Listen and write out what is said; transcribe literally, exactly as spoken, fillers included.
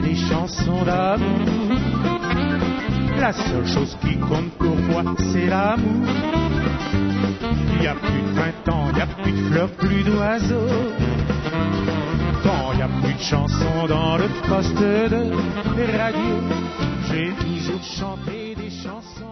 chanter des chansons d'amour. La seule chose qui compte pour moi, c'est l'amour. Il n'y a plus de printemps, il n'y a plus de fleurs, plus d'oiseaux. Quand il n'y a plus de chansons dans le poste de radio, j'ai toujours chanté des chansons.